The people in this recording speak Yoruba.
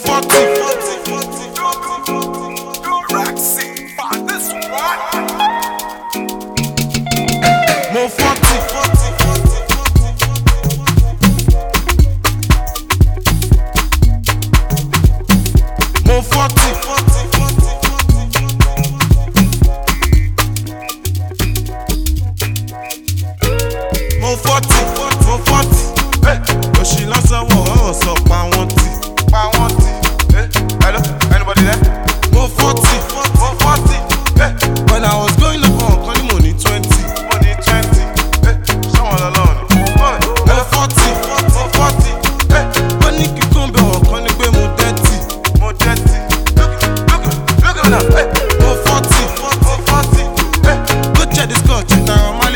40. Mo 40. Mo 40. Mo 40. Mo 40. Oṣì lásán wọ̀ sọ pa wọ́n tì. Hello, anybody there? Mo 40. Mo 40. When I was going up on Connie money 20. Someone alone. Mo 40. Mo 40. Wọ́n ní kíkún bẹ̀ wọ̀n kan ní pé mo 30. Look at me now. Mo 40. Go check the score, check the